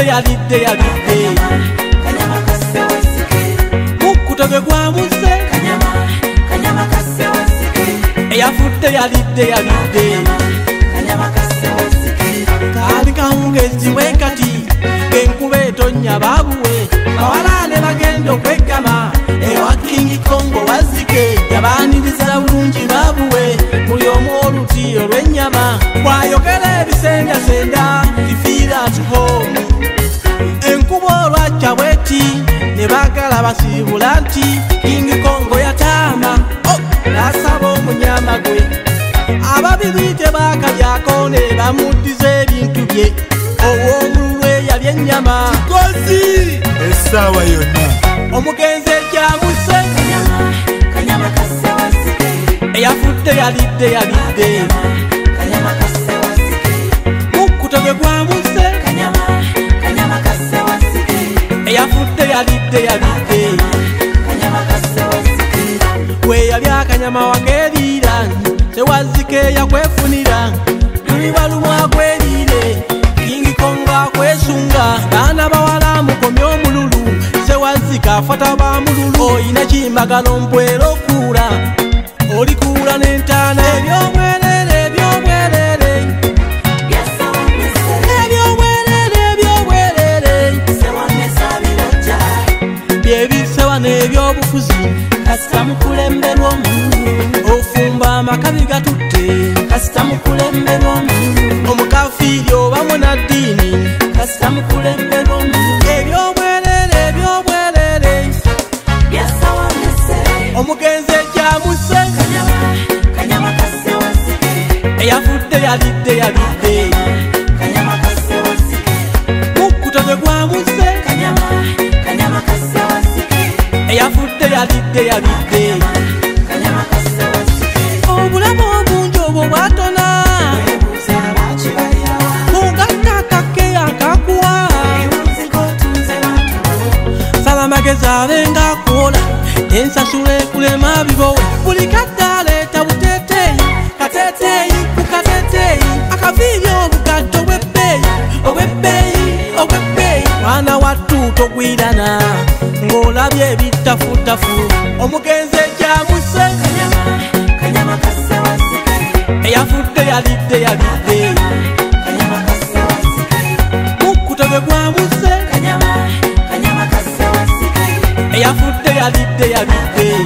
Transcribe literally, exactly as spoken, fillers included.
yalidde yalidde kanyama kasse wasike mukutobe gwa muse kanyama kanyama kasse wasike eyafudde yalidde yalidde kanyama kasse wasike kaali kawungezi mwekati enkuba etonnya babuwe bawalaane bagenda okwegama ewa King Kongo wazike yabaaniriza bulungi babuwe muli omu oluti olw'ennyama bwayogera ebisendasenda fifiira at home enkuba olwacca bweti ne baagala basiibula nti King Kongo yataama n'asaba omunyama gwe ababiri tebakalyako ne bamuddiza ebintu bye ow'omululwe yalya ennyama kozi essaawa yonna omugenzi ekyamuse kanyama kasse wasike eyafudde yalidde yalidde kanyama kasse wasike mukutobe gwamuse kanyama kanyama kasse wasike eyafudde yalidde yalidde kanyama kasse wasike we yali akanyama wakeeriira tewazike yakwefunira luliba lumu akweriire King Kongo akwesunga baana bawala mukomye omululu sewazika afata bamululu oyina kimbagalo mpwera okuula olikuula n'entaana ebyobwerere ebyobwerere ebyobwerere ebyobwerere byebisewa n'ebyobufuzi kasita mukulemberwa omuntu ofumba amakabi gatutte kasita mukulemberwa omuntu omukafiiri oba munaddiini kasita mukulemberwa omuntu ebyobwerere ebyobwerere byasawamese omugenzi ekyamuse kanyama kanyama kasse wasike eyafudde yalidde yalidde kanyama kasse wasike mukutobe gwamuse kanyama kanyama kasse wasike eyafudde yalidde yalidde kanyama kasse wasike obulamu obungi obwo bwatona webuuza abakibalirawa mugakkakake akakuwa ewunzika otunze bantu sala amagezi abenga akola ensasula ekulema bibowe buli kadde aleeta buteeteeyi kateeteeyi ku kateeteeyi akaviiri obugadde obwebbeeyi obwebbeeyi obwebbeeyi mwana wattu togwirana ng'olabye ebitafutafu omugenzi ekyamuse kanyama kanyama kasse wasike eyafudde yalidde yalidde kanyama kasse wasike mukutobe gwamuse kanyama kanyama kasse wasike eyafudde yalidde yalidde